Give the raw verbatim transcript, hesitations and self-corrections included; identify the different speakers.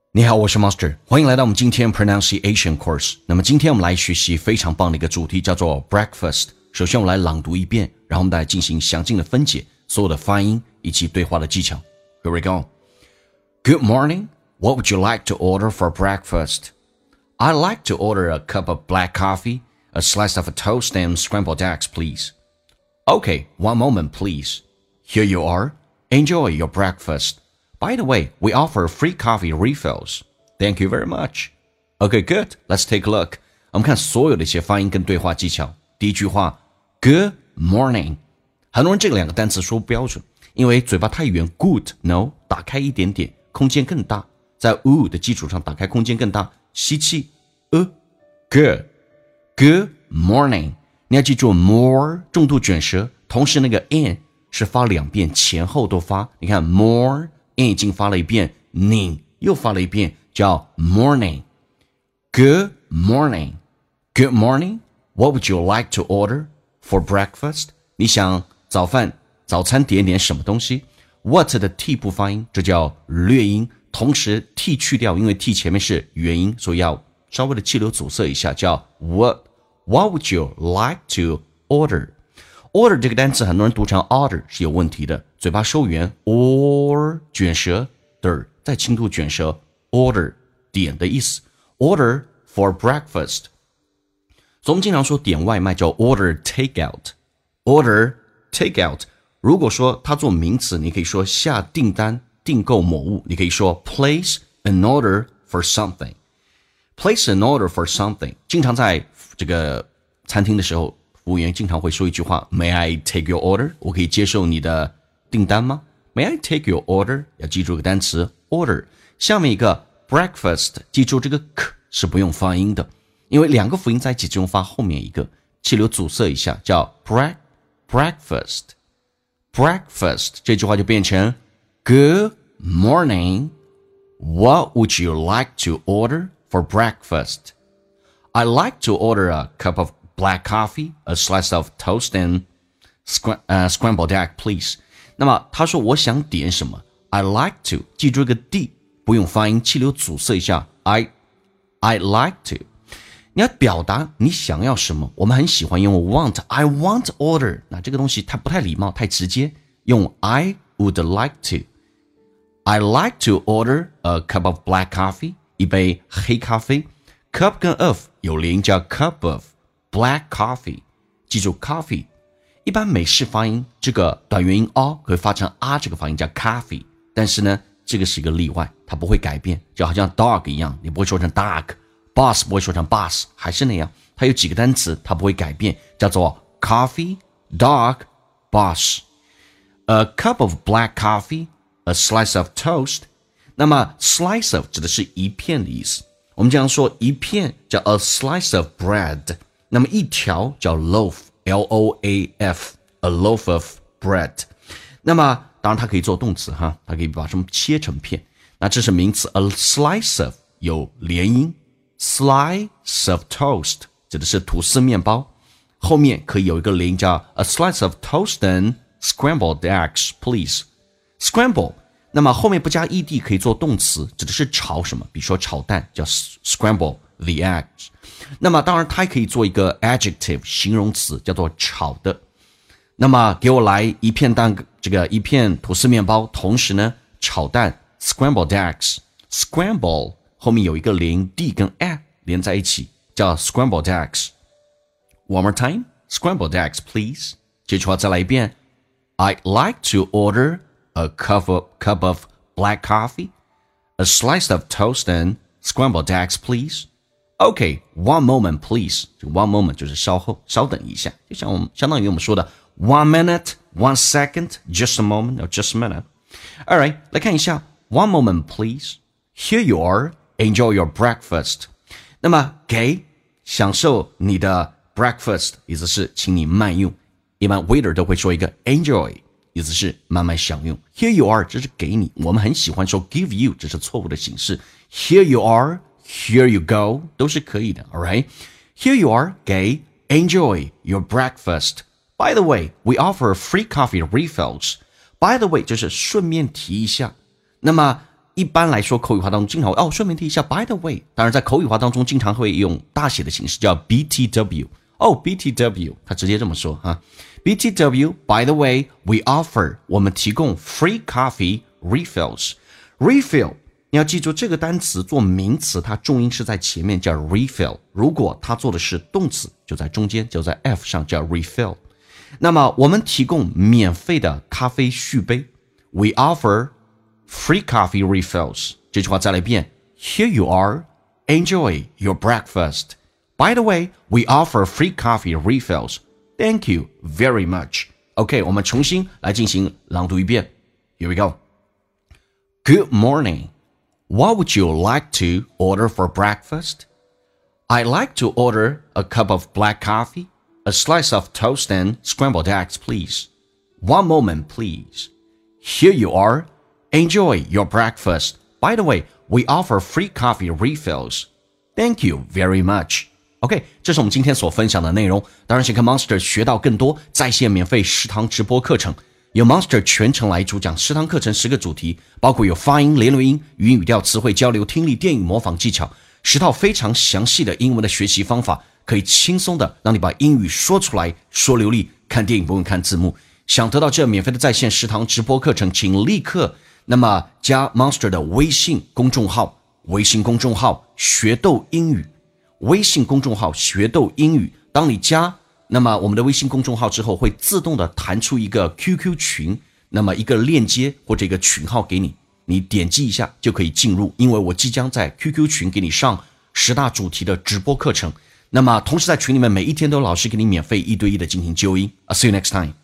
Speaker 1: 你好，我是 Master， 欢迎来到我们今天 Pronunciation Course。那么今天我们来学习非常棒的一个主题，叫做 Breakfast。首先我们来朗读一遍，然后我们来进行详尽的分解所有的发音以及对话的技巧。Here we go. Good morning. What would you like to order for breakfast? I'd like to order a cup of black coffee, a slice of toast, and scrambled eggs, please. Okay, one moment, please. Here you are. Enjoy your breakfast.By the way, we offer free coffee refills. Thank you very much. Okay, good. Let's take a look. 我们看所有的一些发音跟对话技巧。第一句话 Good morning. 很多人这两个单词说不标准，因为嘴巴太圆 Good, no, 打开一点点，空间更大。在 u 的基础上打开空间更大，吸气 a Good. Good morning. 你要记住 more 重度卷舌，同时那个 n 是发两遍，前后都发。你看 more N 已经发了一遍 ning 又发了一遍，叫 morning. Good morning. Good morning. What would you like to order for breakfast? 你想早饭早餐点点什么东西？ What 的 t 不发音，这叫略音，同时 t 去掉，因为 t 前面是元音，所以要稍微的气流阻塞一下，叫 what. What would you like to order?Order 这个单词很多人读成 order 是有问题的，嘴巴收圆 or 卷舌的再轻度卷舌 order 点的意思 order for breakfast。 所以我们经常说点外卖叫 order take out order take out。 如果说它做名词，你可以说下订单订购某物，你可以说 place an order for something place an order for something。 经常在这个餐厅的时候，服务员经常会说一句话 May I take your order? 我可以接受你的订单吗？ May I take your order? 要记住个单词 order。 下面一个 breakfast， 记住这个 k 是不用发音的，因为两个辅音在一起只用发后面一个，气流阻塞一下叫 break, breakfast breakfast。 这句话就变成 Good morning. What would you like to order for breakfast? I'd like to order a cup of black coffee, a slice of toast, and scr- uh, scrambled egg, please. 那么他说我想点什么 I like to， 记住一个 d 不用发音，气流阻塞一下 I I like to。 你要表达你想要什么，我们很喜欢用 want I want order， 那这个东西它不太礼貌太直接，用 I would like to I like to order a cup of black coffee， 一杯黑咖啡。 cup 跟 of 有连音叫 cup of black coffee， 记住 coffee 一般美式发音这个短元音 o 会发成 a 这个发音叫 coffee， 但是呢这个是一个例外，它不会改变，就好像 dog 一样，你不会说成 dog， boss 不会说成 boss， 还是那样，它有几个单词它不会改变，叫做 coffee, dog, boss. A cup of black coffee, a slice of toast。 那么 slice of 指的是一片的意思，我们经常说一片叫 a slice of bread，那么一条叫 loaf L O A F A loaf of bread。 那么当然它可以做动词哈，它可以把什么切成片，那这是名词 A slice of 有连音 Slice of toast 指的是吐司面包，后面可以有一个连音叫 A slice of toast and scrambled eggs please。 Scramble 那么后面不加 ed 可以做动词，指的是炒什么，比如说炒蛋叫 scramble the eggs。那么当然它还可以做一个 adjective 形容词，叫做炒的。那么给我来一片蛋，这个一片吐司面包，同时呢炒蛋 scrambled eggs。 scramble 后面有一个连音 d 跟 a 连在一起叫 scrambled eggs。 One more time scrambled eggs please。 这句话再来一遍 I'd like to order a cup of, cup of black coffee, a slice of toast and scrambled eggs please。Okay, one moment, please. 这个 one moment 就是稍后，稍等一下，就像我们相当于我们说的 one minute, one second, just a moment, or just a minute. All right, 来看一下 one moment, please. Here you are. Enjoy your breakfast. 那么给享受你的 breakfast 意思是请你慢用，一般 waiter 都会说一个 enjoy， 意思是慢慢享用。Here you are 这是给你，我们很喜欢说 give you， 这是错误的形式。Here you are.Here you go 都是可以的 alright? Here you are, 给 enjoy your breakfast. By the way, we offer free coffee refills. By the way 就是顺便提一下，那么一般来说口语化当中经常会哦，顺便提一下 by the way， 当然在口语化当中经常会用大写的形式叫 B T W。 哦 B T W 他直接这么说哈 B T W by the way we offer 我们提供 free coffee refills。 refill 你要记住这个单词做名词它重音是在前面叫 refill， 如果它做的是动词就在中间就在 F 上叫 refill。 那么我们提供免费的咖啡续杯， we offer free coffee refills。 这句话再来一遍， Here you are, enjoy your breakfast. By the way, we offer free coffee refills. Thank you very much. OK， 我们重新来进行朗读一遍。 Here we go. Good morning. What would you like to order for breakfast? I'd like to order a cup of black coffee, a slice of toast and scrambled eggs, please. One moment, please. Here you are. Enjoy your breakfast. By the way, we offer free coffee refills. Thank you very much. OK， 这是我们今天所分享的内容。当然想跟 Monster 学到更多在线免费十堂直播课程，由 Monster 全程来主讲十堂课程十个主题，包括有发音、联络音、语音语调、词汇交流、听力、电影模仿技巧，十套非常详细的英文的学习方法，可以轻松的让你把英语说出来，说流利，看电影不用看字幕。想得到这免费的在线十堂直播课程，请立刻那么加 Monster 的微信公众号，微信公众号学逗英语，微信公众号学逗英语。当你加那么我们的微信公众号之后，会自动的弹出一个 Q Q 群，那么一个链接或者一个群号给你，你点击一下就可以进入，因为我即将在 Q Q 群给你上十大主题的直播课程。那么同时在群里面每一天都有老师给你免费一对一的进行纠音。 I'll see you next time.